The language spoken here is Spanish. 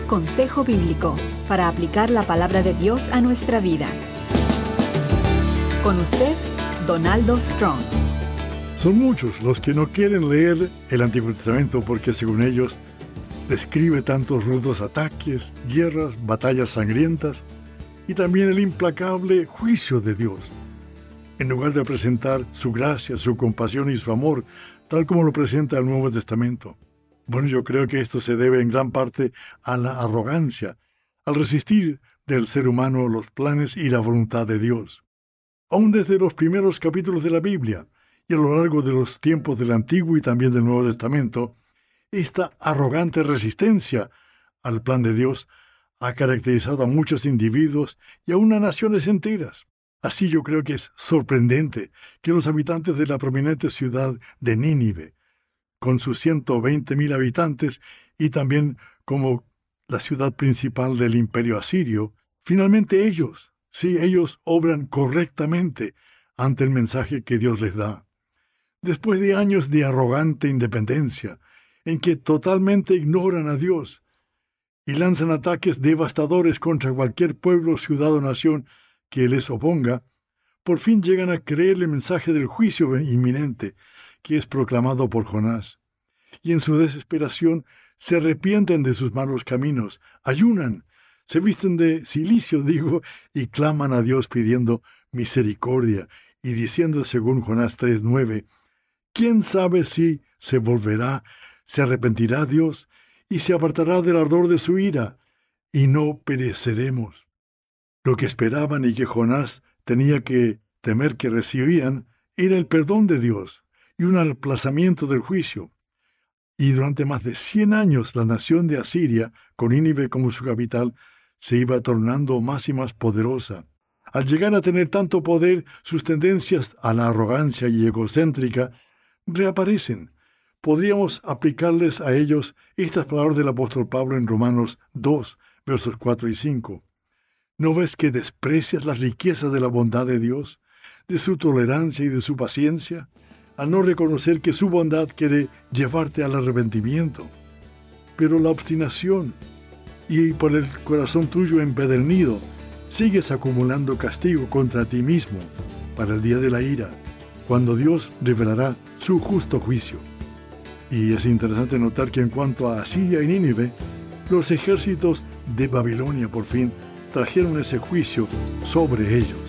consejo bíblico para aplicar la palabra de Dios a nuestra vida. Con usted, Donaldo Strong. Son muchos los que no quieren leer el Antiguo Testamento porque, según ellos, describe tantos rudos ataques, guerras, batallas sangrientas y también el implacable juicio de Dios, en lugar de presentar su gracia, su compasión y su amor, tal como lo presenta el Nuevo Testamento. Bueno, yo creo que esto se debe en gran parte a la arrogancia, al resistir del ser humano los planes y la voluntad de Dios. Aún desde los primeros capítulos de la Biblia y a lo largo de los tiempos del Antiguo y también del Nuevo Testamento, esta arrogante resistencia al plan de Dios ha caracterizado a muchos individuos y a unas naciones enteras. Así yo creo que es sorprendente que los habitantes de la prominente ciudad de Nínive, con sus 120,000 habitantes y también como la ciudad principal del imperio asirio, finalmente ellos obran correctamente ante el mensaje que Dios les da. Después de años de arrogante independencia, en que totalmente ignoran a Dios y lanzan ataques devastadores contra cualquier pueblo, ciudad o nación que les oponga, por fin llegan a creer el mensaje del juicio inminente que es proclamado por Jonás. Y en su desesperación se arrepienten de sus malos caminos, ayunan, se visten de cilicio, y claman a Dios pidiendo misericordia y diciendo, según Jonás 3:9, ¿quién sabe si se volverá, se arrepentirá Dios y se apartará del ardor de su ira y no pereceremos? Lo que esperaban y que Jonás tenía que temer que recibían era el perdón de Dios y un aplazamiento del juicio. Y durante más de 100 años la nación de Asiria, con Nínive como su capital, se iba tornando más y más poderosa. Al llegar a tener tanto poder, sus tendencias a la arrogancia y egocéntrica reaparecen. Podríamos aplicarles a ellos estas palabras del apóstol Pablo en Romanos 2, versos 4 y 5. ¿No ves que desprecias las riquezas de la bondad de Dios, de su tolerancia y de su paciencia, al no reconocer que su bondad quiere llevarte al arrepentimiento? Pero la obstinación y por el corazón tuyo empedernido, sigues acumulando castigo contra ti mismo para el día de la ira, cuando Dios revelará su justo juicio. Y es interesante notar que en cuanto a Asiria y Nínive, los ejércitos de Babilonia por fin trajeron ese juicio sobre ellos.